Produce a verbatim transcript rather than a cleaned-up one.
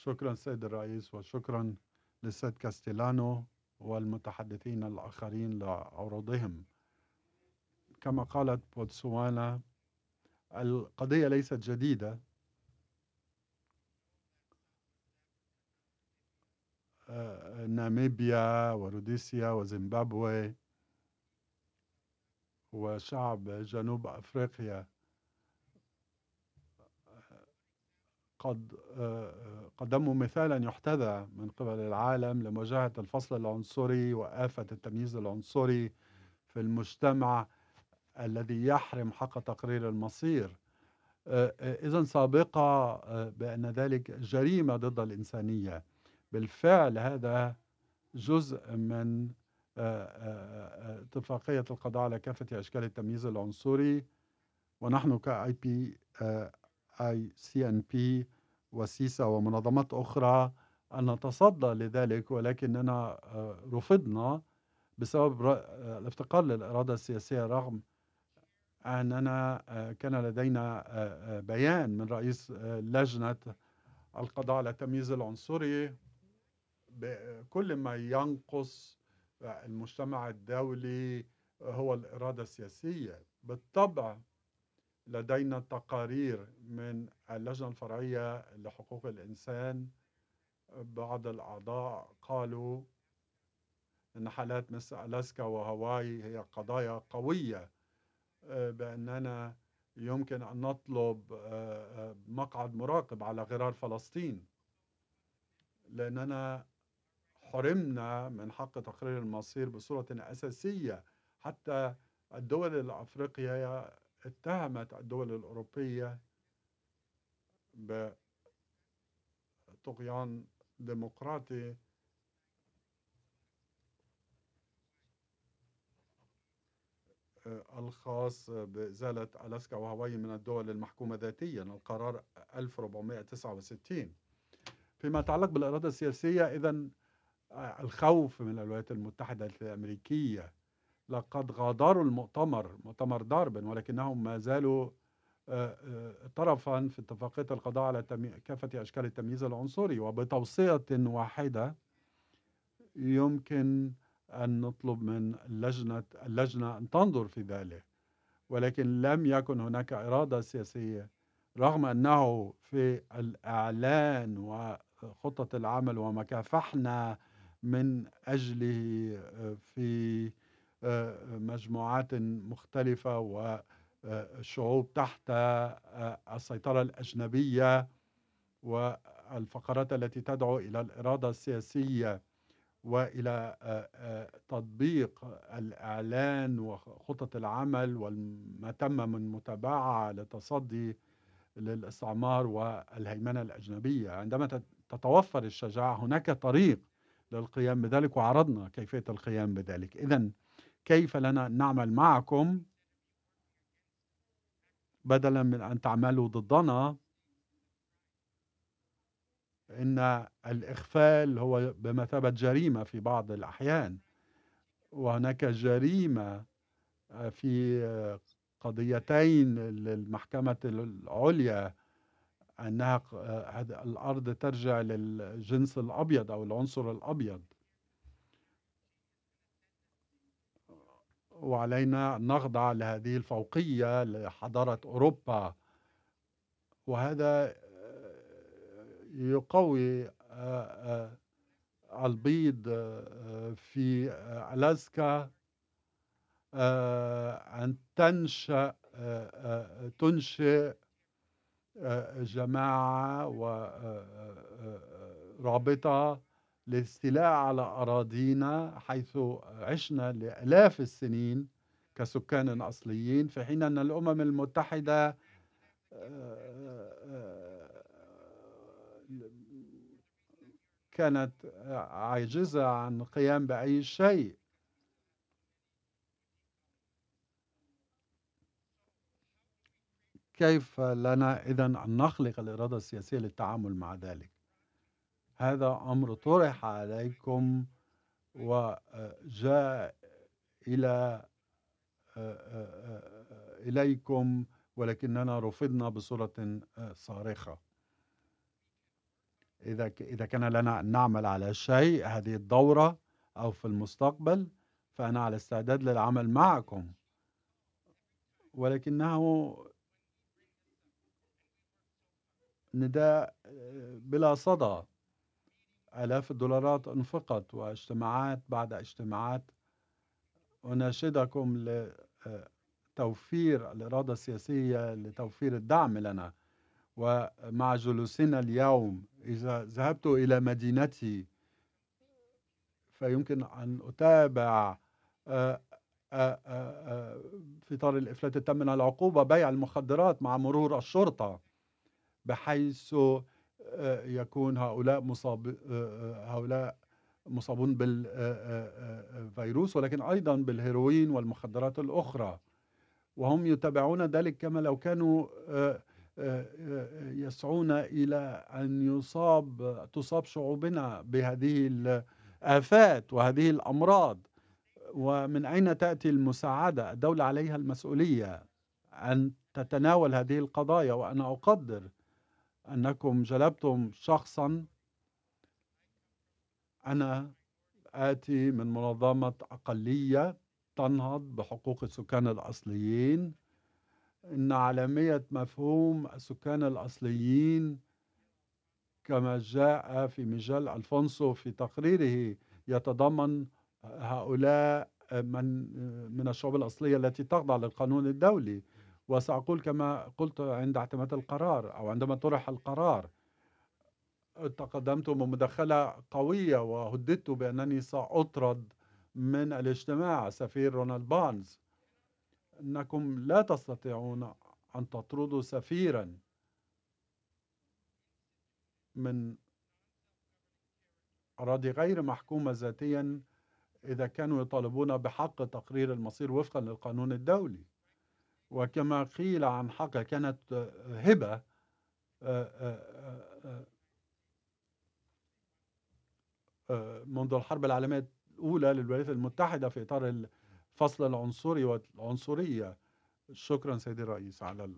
شكرا سيد الرئيس، وشكرا للسيد كاستيلانو والمتحدثين الآخرين لعروضهم. كما قالت بوتسوانا، القضية ليست جديدة. ناميبيا وروديسيا وزيمبابوي وشعب جنوب أفريقيا قد قدموا مثالا يحتذى من قبل العالم لمواجهة الفصل العنصري وآفة التمييز العنصري في المجتمع الذي يحرم حق تقرير المصير. إذن سابقة بأن ذلك جريمة ضد الإنسانية. بالفعل هذا جزء من اتفاقية القضاء على كافة أشكال التمييز العنصري، ونحن كاي بي اي سي ان بي وسيسا ومنظمات أخرى أن نتصدى لذلك، ولكننا رفضنا بسبب الافتقار للإرادة السياسية، رغم أننا كان لدينا بيان من رئيس لجنة القضاء على التمييز العنصري بكل ما ينقص المجتمع الدولي هو الإرادة السياسية. بالطبع لدينا تقارير من اللجنة الفرعية لحقوق الإنسان، بعض الأعضاء قالوا أن حالات مثل ألاسكا وهاواي هي قضايا قوية، بأننا يمكن أن نطلب مقعد مراقب على غرار فلسطين، لأننا حرمنا من حق تقرير المصير بصورة أساسية. حتى الدول الأفريقية اتهمت الدول الأوروبية بطغيان ديمقراطي الخاص بإزالة ألاسكا وهاواي من الدول المحكومة ذاتيا، القرار ألف وأربعمائة وتسعة وستين. فيما يتعلق بالإرادة السياسية، إذن الخوف من الولايات المتحدة الأمريكية، لقد غادروا المؤتمر، مؤتمر داربن، ولكنهم ما زالوا طرفا في اتفاقية القضاء على كافة أشكال التمييز العنصري، وبتوصية واحدة يمكن أن نطلب من اللجنة, اللجنة أن تنظر في ذلك. ولكن لم يكن هناك إرادة سياسية، رغم أنه في الإعلان وخطة العمل وما كافحنا من أجله في مجموعات مختلفة وشعوب تحت السيطرة الأجنبية، والفقرات التي تدعو إلى الإرادة السياسية وإلى تطبيق الإعلان وخطط العمل وما تم من متابعة لتصدي للاستعمار والهيمنة الأجنبية. عندما تتوفر الشجاعة هناك طريق للقيام بذلك، وعرضنا كيفية القيام بذلك. إذن كيف لنا أن نعمل معكم بدلا من أن تعملوا ضدنا؟ إن الإغفال هو بمثابة جريمة في بعض الأحيان، وهناك جريمة في قضيتين للمحكمة العليا أنها الأرض ترجع للجنس الأبيض أو العنصر الأبيض، وعلينا أن نخضع لهذه الفوقية لحضارة أوروبا. وهذا يقوي البيض في ألاسكا أن تنشأ تنشئ جماعة ورابطة للاستيلاء على أراضينا، حيث عشنا لآلاف السنين كسكان أصليين، في حين أن الأمم المتحدة كانت عاجزة عن القيام بأي شيء. كيف لنا إذن أن نخلق الإرادة السياسية للتعامل مع ذلك؟ هذا أمر طرح عليكم وجاء إلى إليكم، ولكننا رفضنا بصورة صارخة. إذا ك إذا كان لنا أن نعمل على شيء هذه الدورة أو في المستقبل، فأنا على استعداد للعمل معكم، ولكنه نداء آآ بلا صدى. آلاف الدولارات أُنفقت واجتماعات بعد اجتماعات. أناشدكم ل آآ توفير الإرادة السياسية لتوفير الدعم لنا. ومع جلوسنا اليوم إذا ذهبت إلى مدينتي فيمكن أن أتابع آآ آآ آآ في إطار الإفلات التام من العقوبة بيع المخدرات مع مرور الشرطة، بحيث آآ يكون هؤلاء مصاب آآ هؤلاء مصابون بال آآ آآ فيروس، ولكن أيضًا بالهيروين والمخدرات الأخرى، وهم يتابعون ذلك كما لو كانوا آآ آآ يسعون إلى أن يصاب تصاب شعوبنا بهذه الآفات وهذه الأمراض. ومن أين تأتي المساعدة؟ الدولة عليها المسؤولية أن تتناول هذه القضايا، وأنا أقدّر أنكم جلبتم شخصًا. أنا آتي من منظمة أقلية تنهض بحقوق السكان الأصليين. إن عالمية مفهوم السكان الأصليين كما جاء في مجال ألفونسو في تقريره يتضمن هؤلاء من من الشعوب الأصلية التي تخضع للقانون الدولي. وسأقول كما قلت عند اعتماد القرار أو عندما طرح القرار، تقدمت بمداخلة قوية وهددت بأنني سأطرد من الاجتماع سفير رونالد بارنز. إنكم لا تستطيعون أن تطردوا سفيرا من أراضي غير محكومة ذاتيا إذا كانوا يطالبون بحق تقرير المصير وفقا للقانون الدولي. وكما قيل عن حق كانت هبة آه، آه، آه، آه، منذ الحرب العالمية الأولى للولايات المتحدة في إطار الفصل العنصري والعنصرية. شكرا سيدي الرئيس على